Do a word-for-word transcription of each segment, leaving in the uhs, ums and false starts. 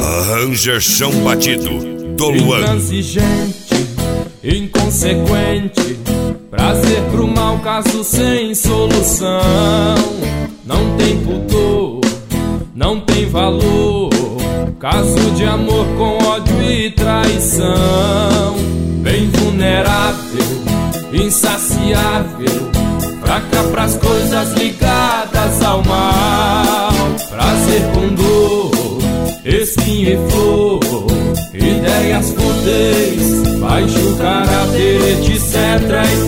Ranger Chão Batido, do Luan. Intransigente, inconsequente, prazer pro mau caso sem solução. Não tem pudor, não tem valor, caso de amor com ódio e traição. Bem vulnerável, insaciável, fraca pras coisas ligadas ao mal. Prazer com dor, espinho e flor, ideias fúteis, baixo caráter, etc e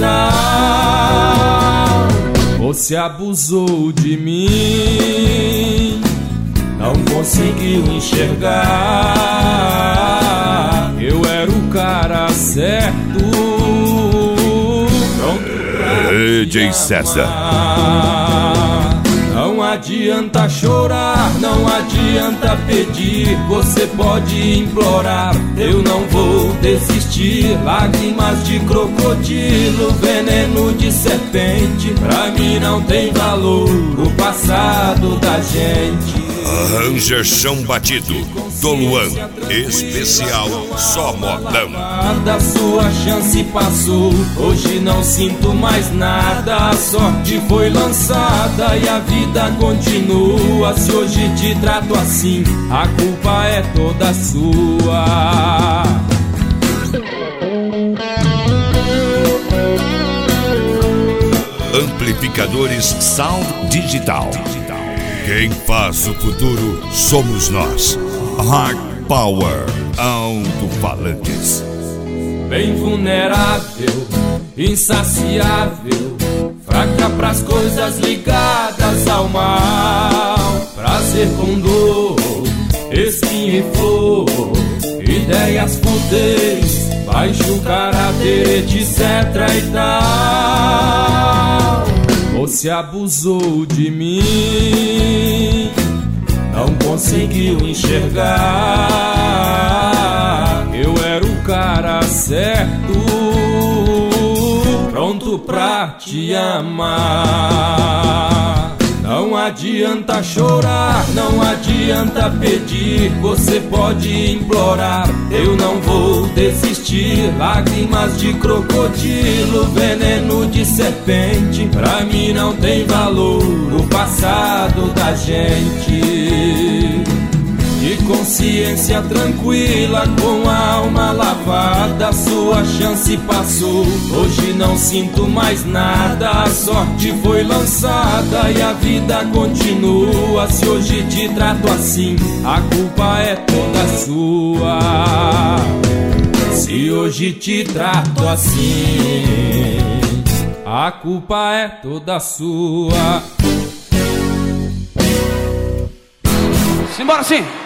tal. Você abusou de mim, não conseguiu enxergar. Eu era o cara certo, pronto pra D J César. Não adianta chorar, não adianta pedir, você pode implorar, eu não vou desistir. Lágrimas de crocodilo, veneno de serpente, pra mim não tem valor o passado da gente. Ranger Chão Batido, do Luan, especial só modão. Da sua chance passou, hoje não sinto mais nada. A sorte foi lançada e a vida continua. Se hoje te trato assim, a culpa é toda sua. Amplificadores Sound Digital. Quem faz o futuro somos nós. Hard Power Alto-Falantes. Bem vulnerável, insaciável, fraca pras coisas ligadas ao mal. Prazer com dor, espinho e flor, ideias fúteis, baixo caráter, etc e tal. Você abusou de mim, não conseguiu enxergar. Eu era o cara certo, pronto pra te amar. Não adianta chorar, não adianta pedir, você pode implorar, eu não vou desistir. Lágrimas de crocodilo, veneno de serpente, pra mim não tem valor o passado da gente. De consciência tranquila, com a alma lavada, sua chance passou, hoje não sinto mais nada. A sorte foi lançada e a vida continua. Se hoje te trato assim, a culpa é toda sua. Se hoje te trato assim, a culpa é toda sua. Simbora sim!